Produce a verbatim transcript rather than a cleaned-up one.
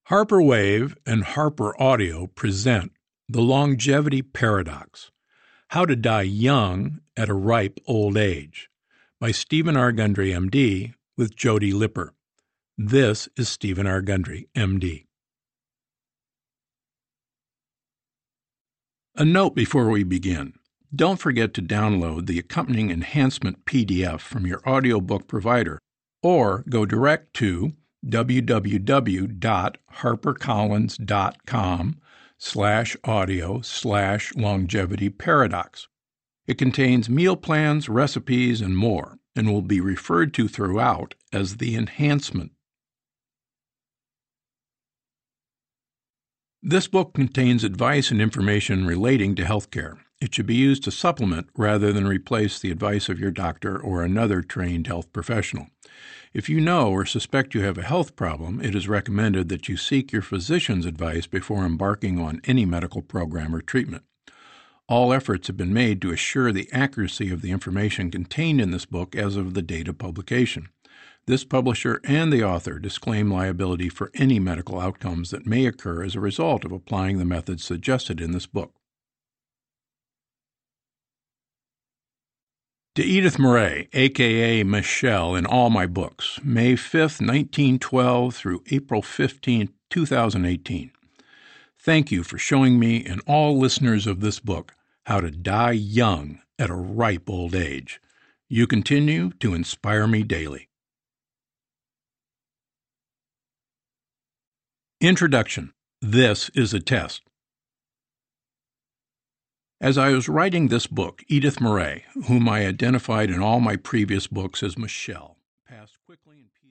Harper Wave and Harper Audio present The Longevity Paradox: How to Die Young at a Ripe Old Age by Stephen R. Gundry, M D, with Jody Lipper. This is Stephen R. Gundry, M D. A note before we begin. Don't forget to download the accompanying enhancement P D F from your audiobook provider, or go direct to w w w dot harper collins dot com slash audio slash longevity paradox. It contains meal plans, recipes, and more, and will be referred to throughout as the enhancement. This book contains advice and information relating to healthcare. It should be used to supplement rather than replace the advice of your doctor or another trained health professional. If you know or suspect you have a health problem, it is recommended that you seek your physician's advice before embarking on any medical program or treatment. All efforts have been made to assure the accuracy of the information contained in this book as of the date of publication. This publisher and the author disclaim liability for any medical outcomes that may occur as a result of applying the methods suggested in this book. To Edith Murray, a k a. Michelle, in all my books, May fifth, nineteen twelve through April fifteenth, two thousand eighteen. Thank you for showing me and all listeners of this book how to die young at a ripe old age. You continue to inspire me daily. Introduction. This is a test. As I was writing this book, Edith Murray, whom I identified in all my previous books as Michelle, passed quickly and